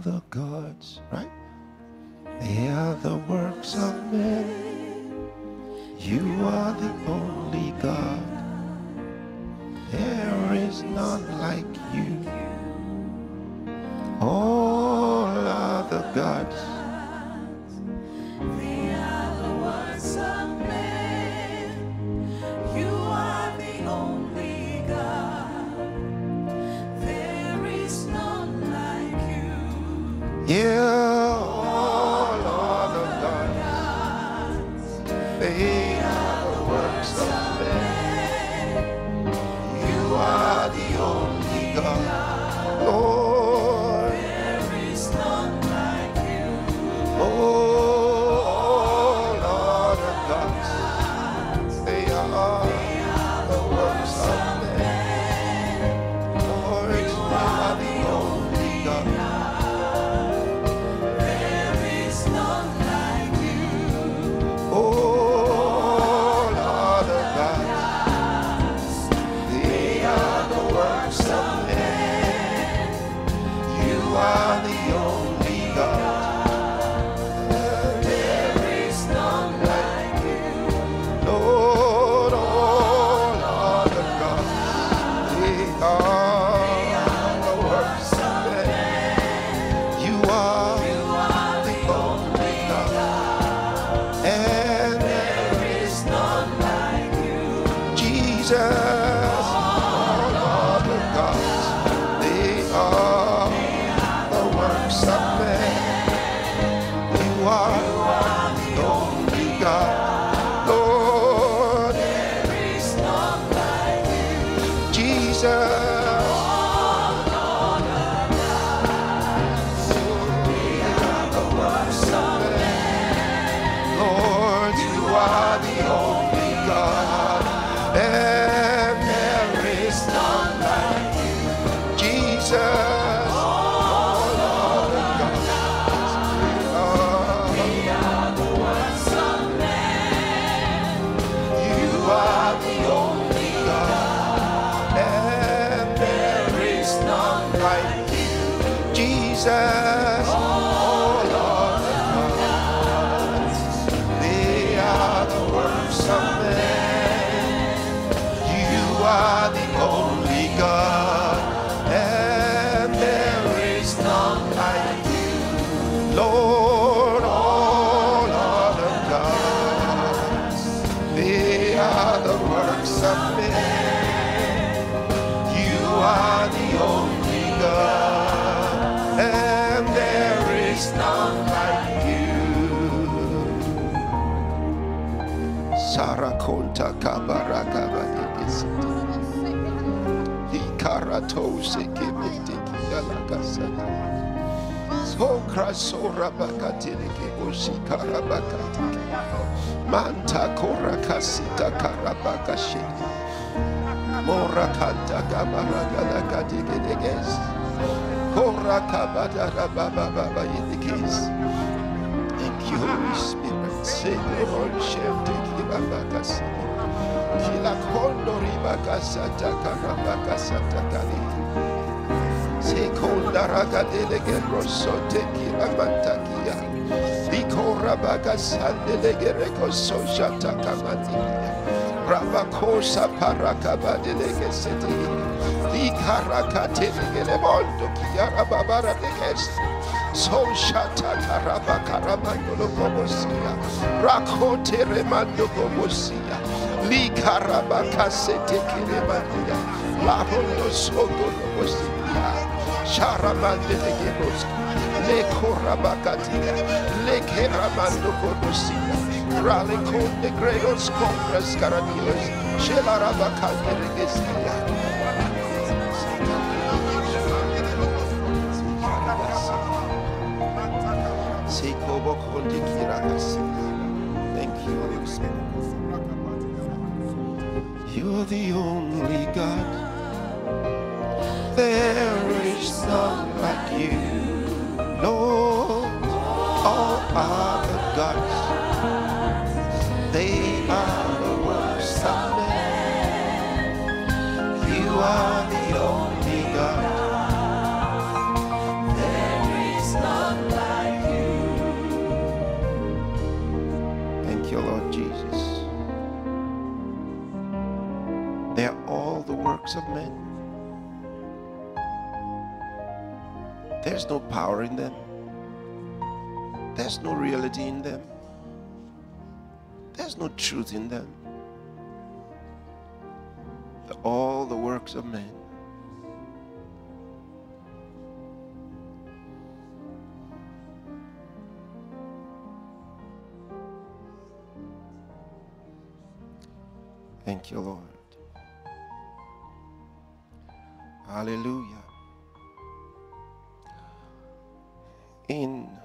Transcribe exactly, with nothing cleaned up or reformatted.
the gods, right? They are the works of men. You are the only God. There is none like you. All other gods, they are the works of men. You are the only God. There is none like you. yeah, all other gods, they are the works of men. You are the only God. Lord, There is none like you. oh, all other gods, they are the works of men. Lord, you are the only God. There is none like you. All other gods, they are the works of men. You are the only God. There is none like you. Lord, all other gods, they are the works of men. You are the only God. And There is none like you. Jesus, all other gods, they are the works of men. You are the only God. Lord, There is none like you. Jesus, The works of Lord, you are the only God. And there is none like you. Jesus, all other gods, the works of men. you are the only God. And there is none like you. Jesus, all other gods, they are the works of men. You are the only God, and there is none like you. Lord, all other gods, they are the works of men. You are the only God, and there is none like you. Sarakonta kabaraka badikisiti. Ikaratose kebetiki yalakasana. Sokra sora bakatele keboshi karabakatiki. Manta korakasita karabakashini. Morakanta kabaragala katigedeges. Korakabadara baba baba yidikis. Thank you, Holy Spirit. Say, Lord, shemte kibabakasi. Kila kondo ribakasata karabakasata kali. Say, kondaraka delege rosote kiramantakia. Ikorabakasande lege rekososata kamatikia. Rabakosa parakabadilege seti. Ikarakatelege lebondo kiyarababara deges. So shata karaba karamando lobosia. Rakote remando bobosia. Li karaba kasete kiremandia. La hondo sogo lobosia. Sharamande legebos. Le korabakatia. Le keramando bobosia. Rale conde gredos compras caradios. Shelarabakande legesia. Thank you, Holy Spirit. You're the only God. There is none like you, Lord. All other gods, they are the works of men. You are the only God. There is none works of men. There's no power in them. There's no reality in them. There's no truth in them. They're all the works of men. Thank you, Lord. Hallelujah. In